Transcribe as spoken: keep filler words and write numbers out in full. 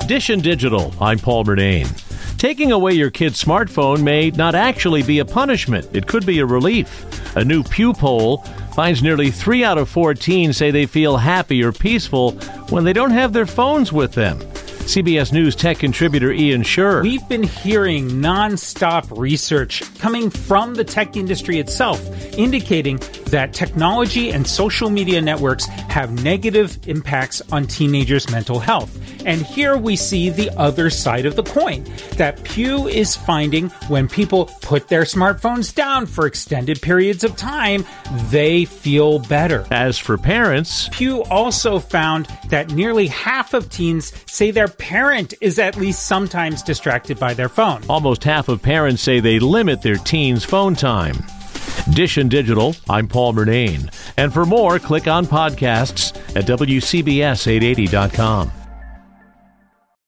Edition Digital, I'm Paul Murnane. Taking away your kid's smartphone may not actually be a punishment. It could be a relief. A new Pew poll finds nearly three out of four teens say they feel happy or peaceful when they don't have their phones with them. C B S News tech contributor Ian Sherr. We've been hearing nonstop research coming from the tech industry itself, indicating that technology and social media networks have negative impacts on teenagers' mental health. And here we see the other side of the coin, that Pew is finding when people put their smartphones down for extended periods of time, they feel better. As for parents, Pew also found that nearly half of teens say their parent is at least sometimes distracted by their phone. Almost half of parents say they limit their teens' phone time. Edition Digital, I'm Paul Murnane. And for more, click on podcasts at W C B S eight eighty dot com.